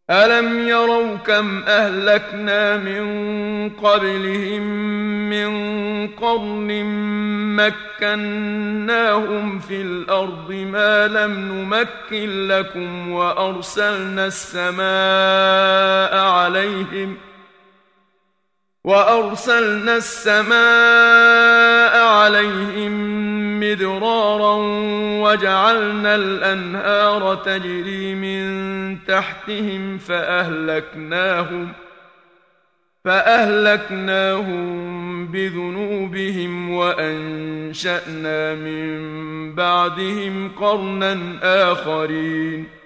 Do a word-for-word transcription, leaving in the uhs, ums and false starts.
ألم يروا كم أهلكنا من قبلهم من قرن مكناهم في الأرض ما لم نمكن لكم وأرسلنا السماء عليهم وأرسلنا السماء عليهم مدرارا وجعلنا الأنهار تجري من تحتهم فأهلكناهم فأهلكناهم بذنوبهم وأنشأنا من بعدهم قرنا آخرين